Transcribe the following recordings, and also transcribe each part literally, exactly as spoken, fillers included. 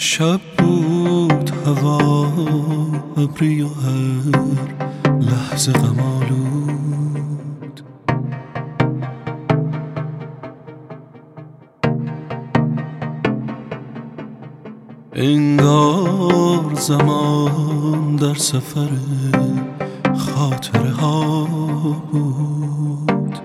شب بود هوا ابری و هر لحظه غم آلود. انگار زمان در سفر خاطره ها بود.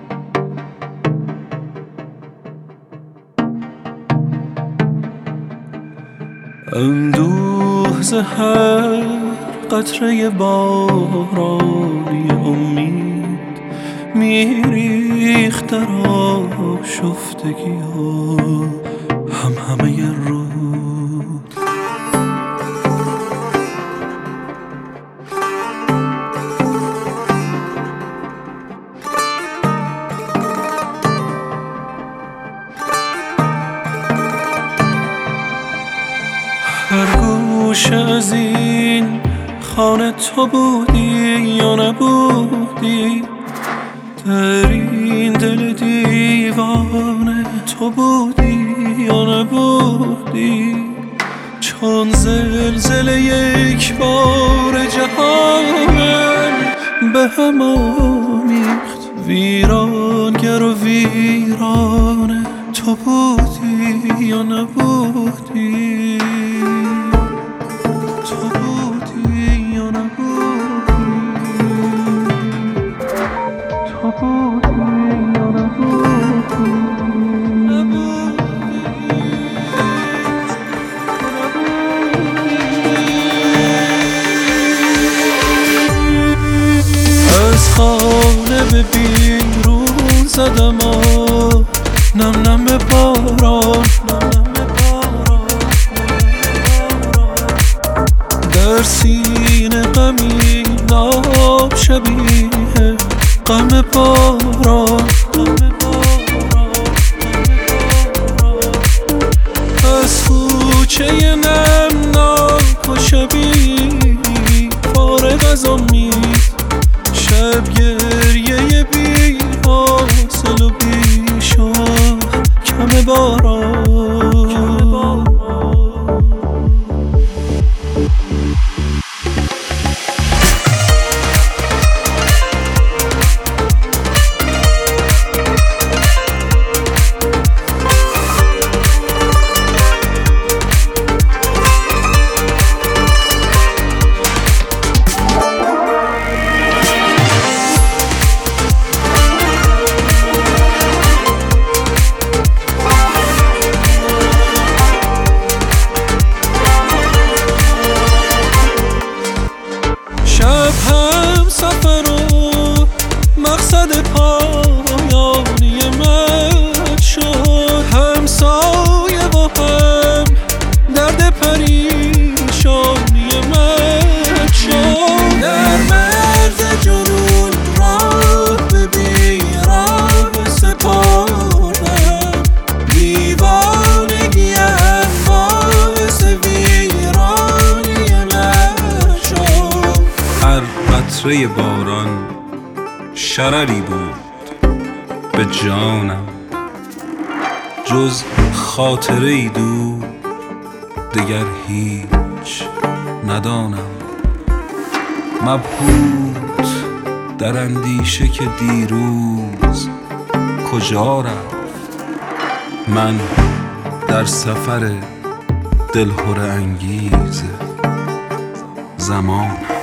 اندوه ز هر قطره بارانی امید میریخت در آشفتگی ها هم همه رود. هر گوشه از این خانه تو بودی یا نبودی، در این دل دیوانه تو بودی یا نبودی. چون زلزله یک بار جهانم به هم آمیخت، ویرانگر و ویرانه تو بودی یا نبودی. تو بودی یا نبودی. تو بودی یا نبودی. از خانه به بیرون زدم آه نم نم باران، در سینه غمی ناب شبیه غم باران. از کوچه نمناک و شبیه فارغ از امید، شب گریه بی حاصل و بی شاه کم باران. سفر و مقصد پایانی من شد، همسایه با هم درد پریشانی من شد. در مرز جنون راه به بیراه سپردم، دیوانگیم باعث ویرانی من شد. هر قطره باران شرری بود به جانم، جز خاطره ای دور دگر هیچ ندانم. مبهوت در اندیشه که دیروز کجا رفت، من در سفر دلهره انگیز زمان.